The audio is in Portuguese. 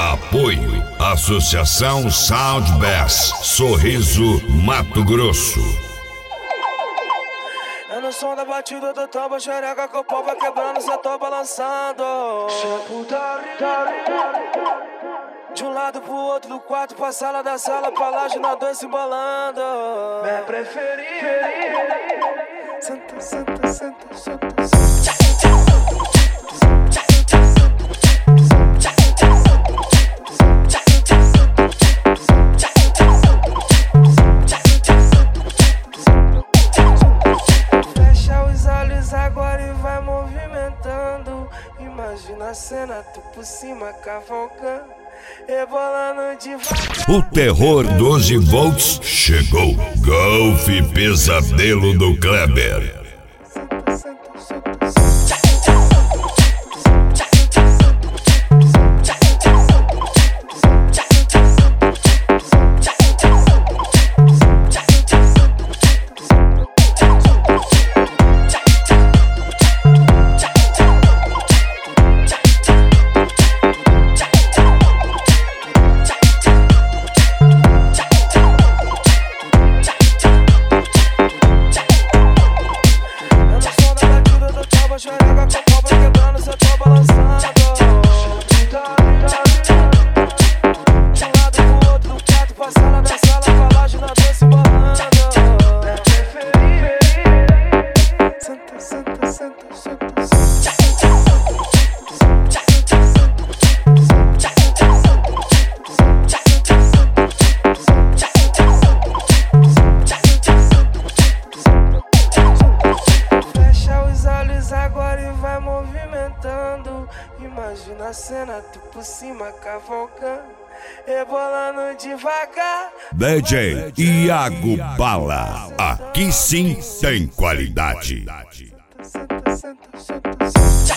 Apoio Associação Sound Bass, Sorriso, Mato Grosso. É no som da batida do tambo, xereca que o pau vai quebrando, cê tô balançando. De um lado pro outro, do quarto pra sala, da sala pra laje, nós dois se embolando. Minha preferida. Senta, senta, senta, senta, senta. Agora e vai movimentando. Imagina a cena, tu por cima cavalcando, rebolando devagar. O terror 12 volts chegou. Golf Pesadelo do Kleber. Imagina a cena, tu por cima cavalcando, rebolando devagar. DJ Iago Bala, aqui sim tem qualidade. Senta, senta, senta, senta.